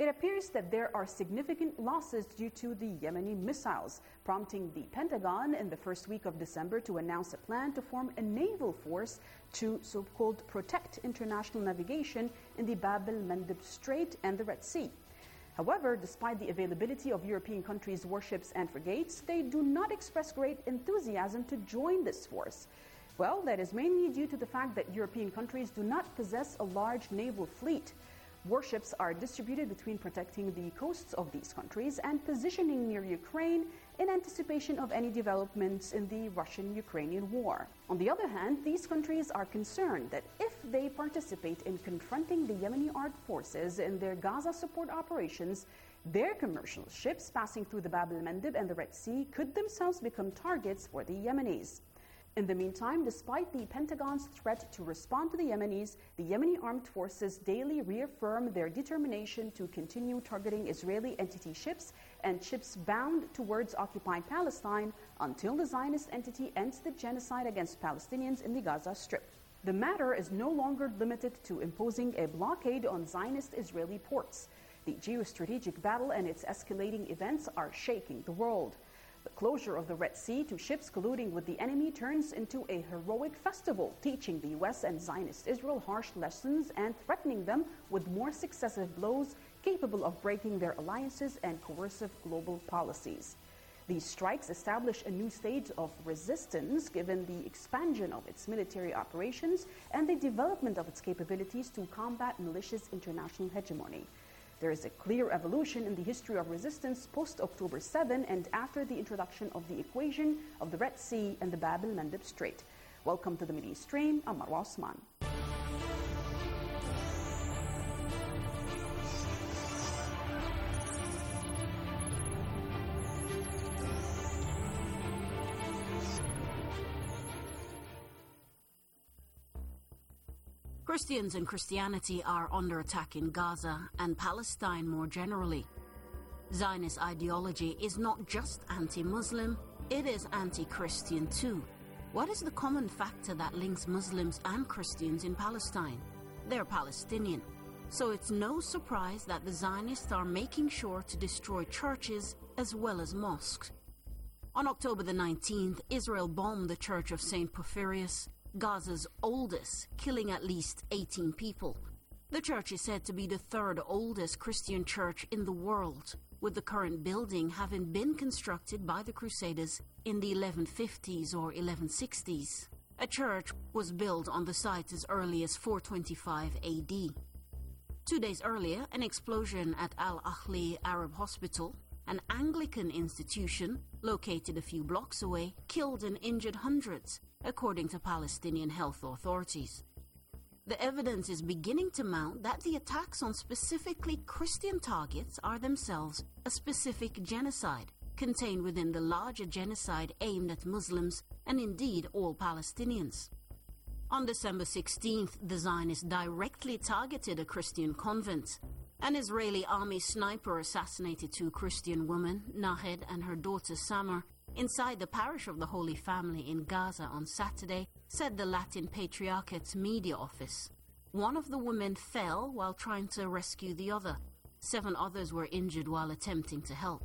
It appears that there are significant losses due to the Yemeni missiles, prompting the Pentagon in the first week of December to announce a plan to form a naval force to so-called protect international navigation in the Bab el-Mandeb Strait and the Red Sea. However, despite the availability of European countries' warships and frigates, they do not express great enthusiasm to join this force. Well, that is mainly due to the fact that European countries do not possess a large naval fleet. Warships are distributed between protecting the coasts of these countries and positioning near Ukraine in anticipation of any developments in the Russian-Ukrainian war. On the other hand, these countries are concerned that if they participate in confronting the Yemeni armed forces in their Gaza support operations, their commercial ships passing through the Bab el-Mandeb and the Red Sea could themselves become targets for the Yemenis. In the meantime, despite the Pentagon's threat to respond to the Yemenis, the Yemeni armed forces daily reaffirm their determination to continue targeting Israeli entity ships and ships bound towards occupied Palestine until the Zionist entity ends the genocide against Palestinians in the Gaza Strip. The matter is no longer limited to imposing a blockade on Zionist Israeli ports. The geostrategic battle and its escalating events are shaking the world. The closure of the Red Sea to ships colluding with the enemy turns into a heroic festival, teaching the U S and Zionist Israel harsh lessons and threatening them with more successive blows capable of breaking their alliances and coercive global policies. These strikes establish a new stage of resistance given the expansion of its military operations and the development of its capabilities to combat malicious international hegemony. There is a clear evolution in the history of resistance post-October seventh and after the introduction of the equation of the Red Sea and the Bab el-Mandeb Strait. Welcome to the Middle East Stream. I'm Marwa Osman. Christians and Christianity are under attack in Gaza and Palestine more generally. Zionist ideology is not just anti-Muslim, it is anti-Christian too. What is the common factor that links Muslims and Christians in Palestine? They're Palestinian. So it's no surprise that the Zionists are making sure to destroy churches as well as mosques. On October the nineteenth, Israel bombed the Church of Saint Porphyrius, Gaza's oldest, killing at least eighteen people. The church is said to be the third oldest Christian church in the world, with the current building having been constructed by the Crusaders in the eleven fifties or eleven sixties. A church was built on the site as early as four twenty-five A D. Two days earlier, an explosion at Al-Ahli Arab Hospital, an Anglican institution located a few blocks away, killed and injured hundreds, according to Palestinian health authorities. The evidence is beginning to mount that the attacks on specifically Christian targets are themselves a specific genocide contained within the larger genocide aimed at Muslims and indeed all Palestinians. On December sixteenth, the Zionists directly targeted a Christian convent. An Israeli army sniper assassinated two Christian women, Nahed and her daughter Samar, inside the parish of the Holy Family in Gaza on Saturday, said the Latin Patriarchate's media office. One of the women fell while trying to rescue the other. Seven others were injured while attempting to help.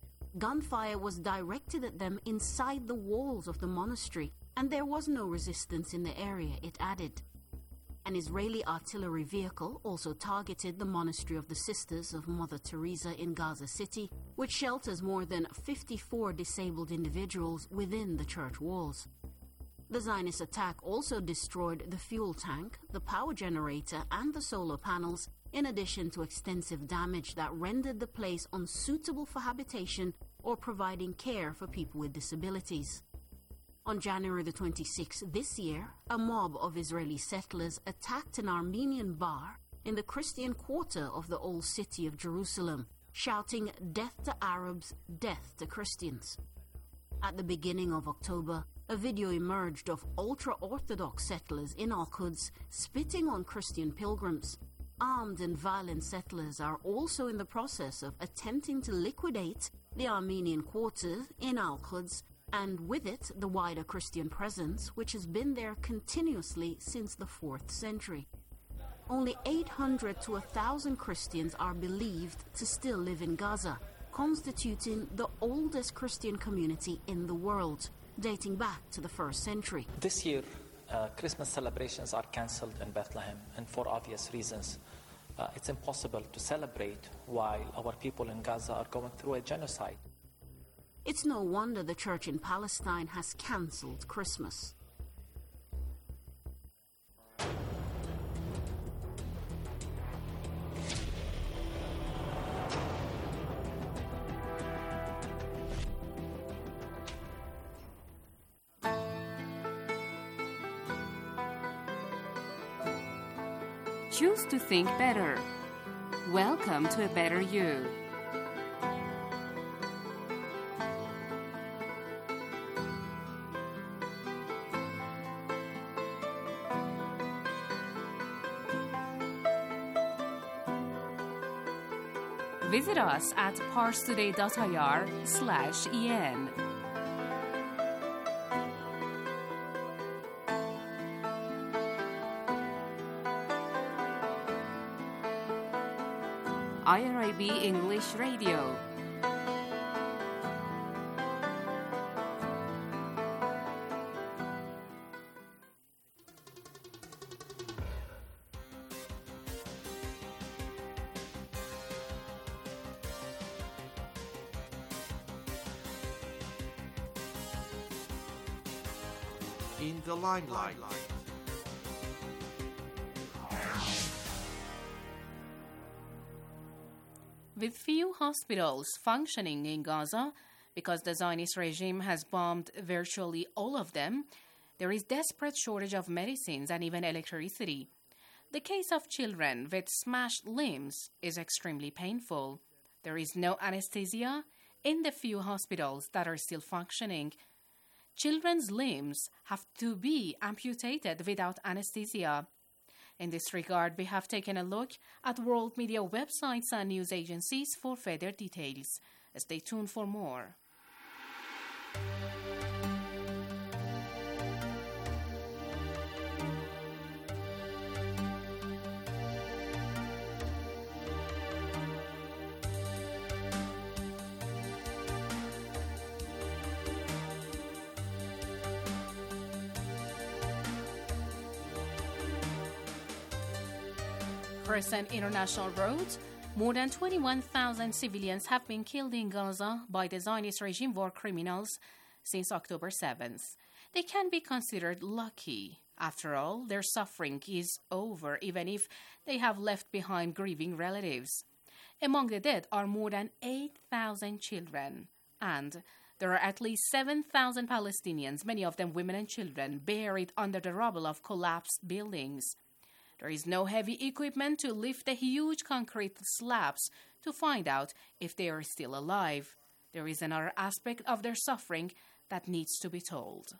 Gunfire was directed at them inside the walls of the monastery, and there was no resistance in the area, it added. An Israeli artillery vehicle also targeted the Monastery of the Sisters of Mother Teresa in Gaza City, which shelters more than fifty-four disabled individuals within the church walls. The Zionist attack also destroyed the fuel tank, the power generator, and the solar panels, in addition to extensive damage that rendered the place unsuitable for habitation or providing care for people with disabilities. On January the twenty-sixth this year, a mob of Israeli settlers attacked an Armenian bar in the Christian quarter of the old city of Jerusalem, shouting, "Death to Arabs, death to Christians." At the beginning of October, a video emerged of ultra-Orthodox settlers in Al-Quds spitting on Christian pilgrims. Armed and violent settlers are also in the process of attempting to liquidate the Armenian quarter in Al-Quds, and with it the wider Christian presence which has been there continuously since the fourth century. only eight hundred to one thousand Christians are believed to still live in Gaza, constituting the oldest Christian community in the world, dating back to the first century. This year, uh, Christmas celebrations are cancelled in Bethlehem, and for obvious reasons. Uh, it's impossible to celebrate while our people in Gaza are going through a genocide. It's no wonder the church in Palestine has cancelled Christmas. Choose to think better. Welcome to a better you. Visit us at parstoday.ir slash en. I R I B English Radio. In the limelight. With few hospitals functioning in Gaza, because the Zionist regime has bombed virtually all of them, there is desperate shortage of medicines and even electricity. The case of children with smashed limbs is extremely painful. There is no anesthesia in the few hospitals that are still functioning. Children's limbs have to be amputated without anesthesia. In this regard, we have taken a look at world media websites and news agencies for further details. Stay tuned for more. Crescent International wrote, more than twenty-one thousand civilians have been killed in Gaza by the Zionist regime war criminals since October seventh. They can be considered lucky. After all, their suffering is over, even if they have left behind grieving relatives. Among the dead are more than eight thousand children, and there are at least seven thousand Palestinians, many of them women and children, buried under the rubble of collapsed buildings. There is no heavy equipment to lift the huge concrete slabs to find out if they are still alive. There is another aspect of their suffering that needs to be told.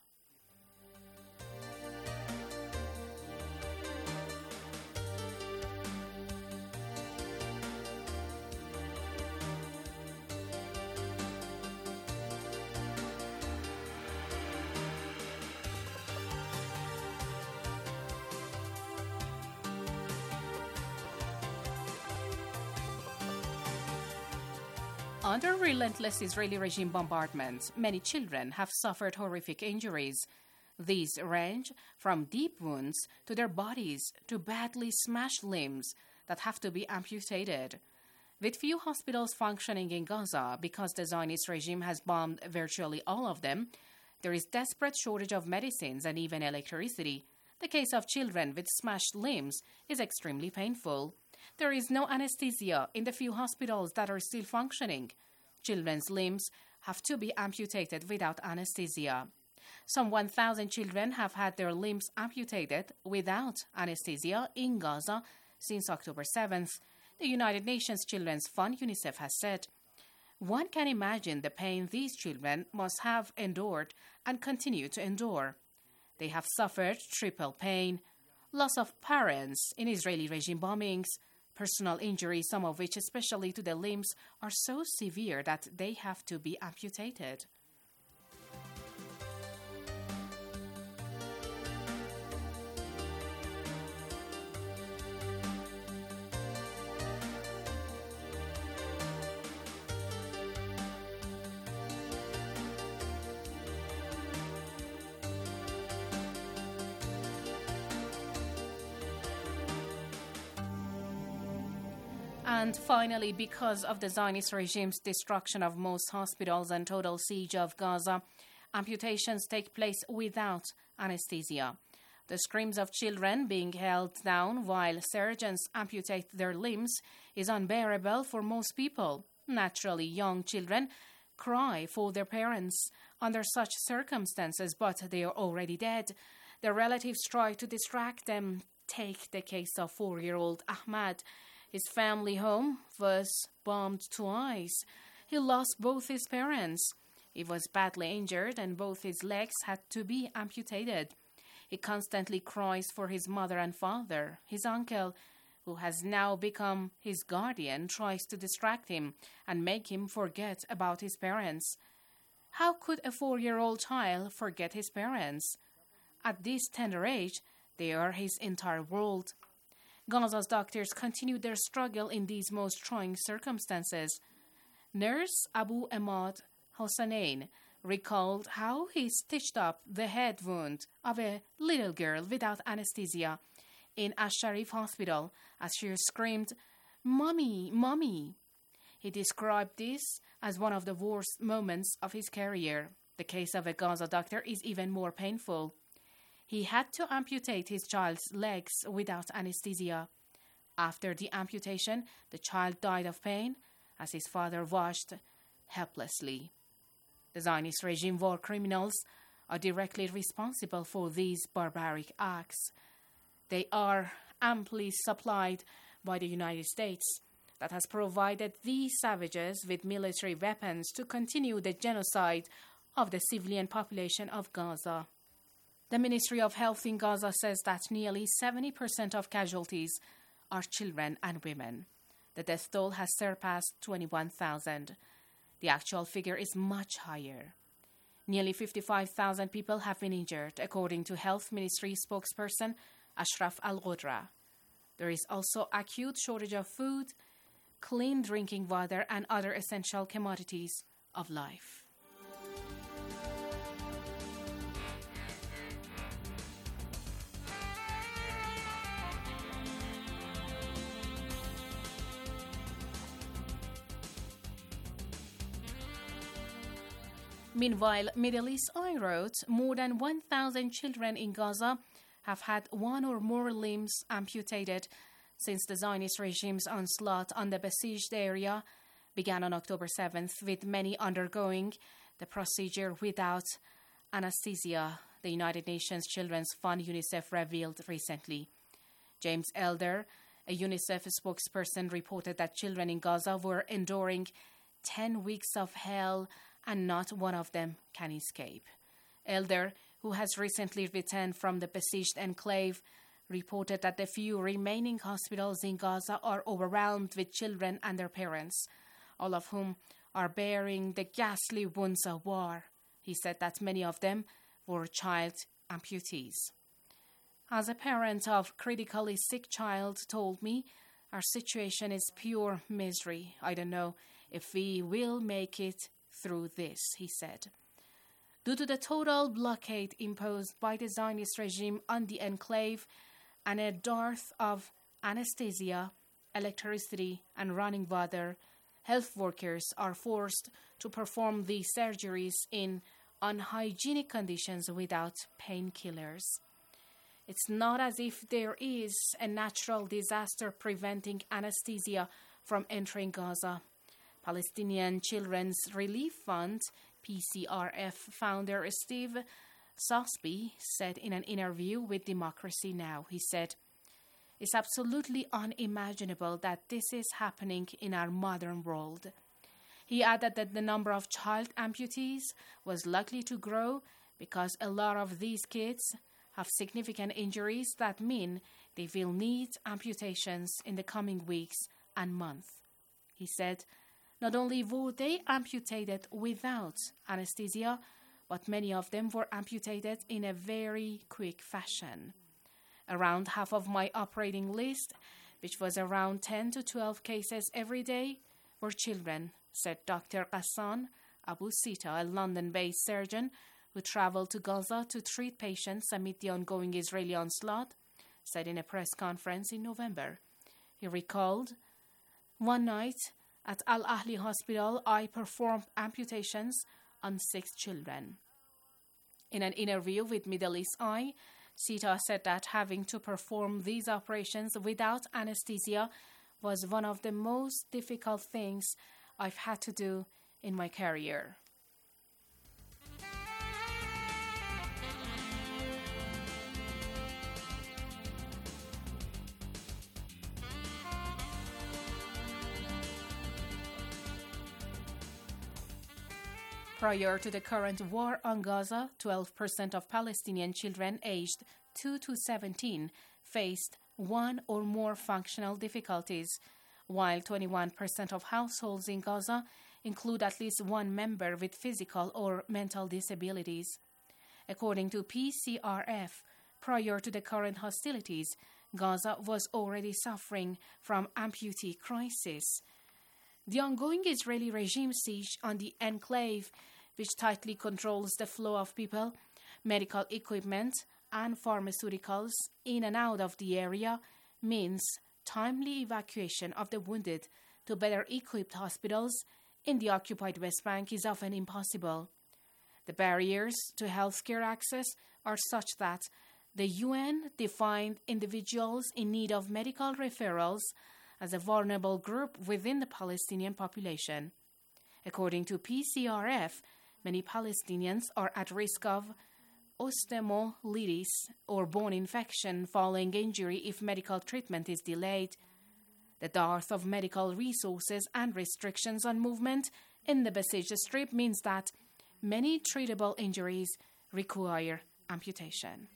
Under relentless Israeli regime bombardment, many children have suffered horrific injuries. These range from deep wounds to their bodies to badly smashed limbs that have to be amputated. With few hospitals functioning in Gaza because the Zionist regime has bombed virtually all of them, there is desperate shortage of medicines and even electricity. The case of children with smashed limbs is extremely painful. There is no anesthesia in the few hospitals that are still functioning. Children's limbs have to be amputated without anesthesia. Some one thousand children have had their limbs amputated without anesthesia in Gaza since October seventh. The United Nations Children's Fund, UNICEF, has said. One can imagine the pain these children must have endured and continue to endure. They have suffered triple pain, loss of parents in Israeli regime bombings, personal injuries, some of which, especially to the limbs, are so severe that they have to be amputated. And finally, because of the Zionist regime's destruction of most hospitals and total siege of Gaza, amputations take place without anesthesia. The screams of children being held down while surgeons amputate their limbs is unbearable for most people. Naturally, young children cry for their parents under such circumstances, but they are already dead. Their relatives try to distract them. Take the case of four-year-old Ahmad. His family home was bombed twice. He lost both his parents. He was badly injured and both his legs had to be amputated. He constantly cries for his mother and father. His uncle, who has now become his guardian, tries to distract him and make him forget about his parents. How could a four-year-old child forget his parents? At this tender age, they are his entire world. Gaza's doctors continue their struggle in these most trying circumstances. Nurse Abu Ahmad Hossein recalled how he stitched up the head wound of a little girl without anesthesia in Ash-Sharif Hospital as she screamed, "Mommy, Mommy." He described this as one of the worst moments of his career. The case of a Gaza doctor is even more painful. He had to amputate his child's legs without anesthesia. After the amputation, the child died of pain as his father watched helplessly. The Zionist regime war criminals are directly responsible for these barbaric acts. They are amply supplied by the United States, that has provided these savages with military weapons to continue the genocide of the civilian population of Gaza. The Ministry of Health in Gaza says that nearly seventy percent of casualties are children and women. The death toll has surpassed twenty-one thousand. The actual figure is much higher. Nearly fifty-five thousand people have been injured, according to Health Ministry spokesperson Ashraf Al-Ghudra. There is also acute shortage of food, clean drinking water, and other essential commodities of life. Meanwhile, Middle East Eye wrote more than one thousand children in Gaza have had one or more limbs amputated since the Zionist regime's onslaught on the besieged area began on October seventh, with many undergoing the procedure without anesthesia, the United Nations Children's Fund UNICEF revealed recently. James Elder, a UNICEF spokesperson, reported that children in Gaza were enduring ten weeks of hell and not one of them can escape. Elder, who has recently returned from the besieged enclave, reported that the few remaining hospitals in Gaza are overwhelmed with children and their parents, all of whom are bearing the ghastly wounds of war. He said that many of them were child amputees. As a parent of critically sick child told me, our situation is pure misery. I don't know if we will make it through this, he said. Due to the total blockade imposed by the Zionist regime on the enclave and a dearth of anesthesia, electricity, and running water, health workers are forced to perform these surgeries in unhygienic conditions without painkillers. It's not as if there is a natural disaster preventing anesthesia from entering Gaza. Palestinian Children's Relief Fund, P C R F founder Steve Sosby said in an interview with Democracy Now! He said, "It's absolutely unimaginable that this is happening in our modern world." He added that the number of child amputees was likely to grow because a lot of these kids have significant injuries that mean they will need amputations in the coming weeks and months. He said, not only were they amputated without anesthesia, but many of them were amputated in a very quick fashion. Around half of my operating list, which was around ten to twelve cases every day, were children, said Doctor Ghassan Abu Sita, a London-based surgeon who traveled to Gaza to treat patients amid the ongoing Israeli onslaught, said in a press conference in November. He recalled, One night at Al Ahli Hospital, I performed amputations on six children. In an interview with Middle East Eye, Sita said that having to perform these operations without anesthesia was one of the most difficult things I've had to do in my career. Prior to the current war on Gaza, twelve percent of Palestinian children aged two to seventeen faced one or more functional difficulties, while twenty-one percent of households in Gaza include at least one member with physical or mental disabilities. According to P C R F, prior to the current hostilities, Gaza was already suffering from amputee crisis. The ongoing Israeli regime siege on the enclave, which tightly controls the flow of people, medical equipment, and pharmaceuticals in and out of the area, means timely evacuation of the wounded to better equipped hospitals in the occupied West Bank is often impossible. The barriers to healthcare access are such that the U N defined individuals in need of medical referrals as a vulnerable group within the Palestinian population. According to P C R F, many Palestinians are at risk of osteomyelitis or bone infection following injury if medical treatment is delayed. The dearth of medical resources and restrictions on movement in the besieged strip means that many treatable injuries require amputation.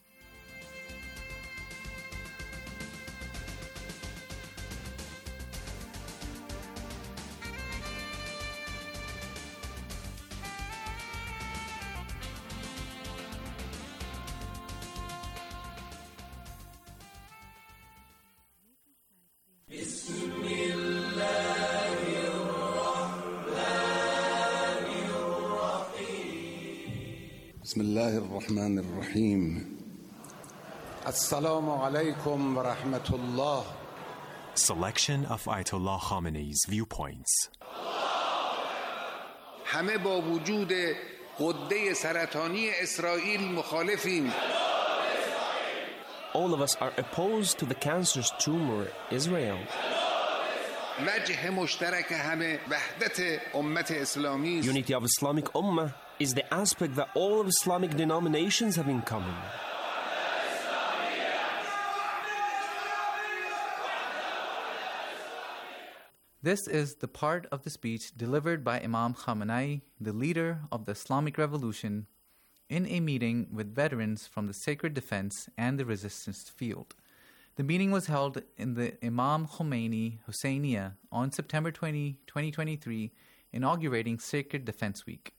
بسم الله الرحمن الرحيم السلام عليكم ورحمة الله. Selection of Ayatollah Khamenei's viewpoints. همه با وجود غده سرطانی اسرائیل مخالفیم. All of us are opposed to the cancerous tumor Israel. وجه مشترک همه وحدت امت اسلامی است. Unity of Islamic Ummah is the aspect that all of Islamic denominations have in common. This is the part of the speech delivered by Imam Khamenei, the leader of the Islamic Revolution, in a meeting with veterans from the Sacred Defense and the Resistance Field. The meeting was held in the Imam Khomeini Husseiniya on September twentieth, twenty twenty-three, inaugurating Sacred Defense Week.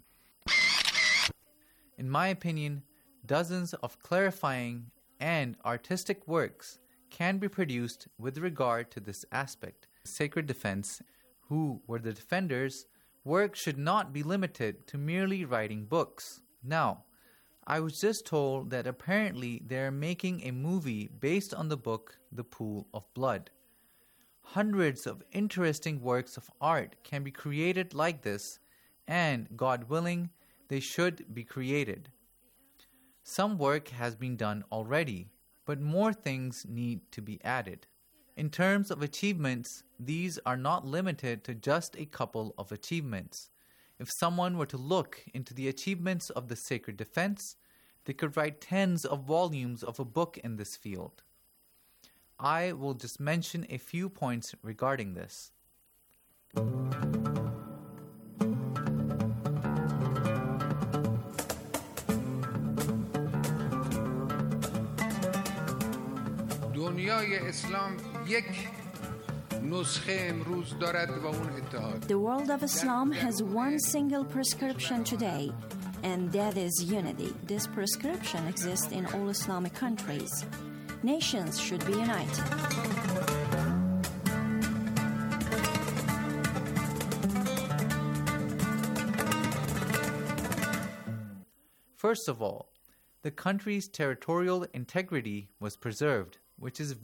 In my opinion, dozens of clarifying and artistic works can be produced with regard to this aspect. Sacred Defense, who were the defenders, work should not be limited to merely writing books. Now, I was just told that apparently they are making a movie based on the book The Pool of Blood. Hundreds of interesting works of art can be created like this, and, God willing, they should be created. Some work has been done already, but more things need to be added. In terms of achievements, these are not limited to just a couple of achievements. If someone were to look into the achievements of the Sacred Defense, they could write tens of volumes of a book in this field. I will just mention a few points regarding this. دنیای اسلام یک نسخه امروز دارد و اون اتحاد. The world of Islam has one single prescription today, and that is unity. This prescription exists in all Islamic countries. Nations should be united. First of all, the country's territorial integrity was preserved, which is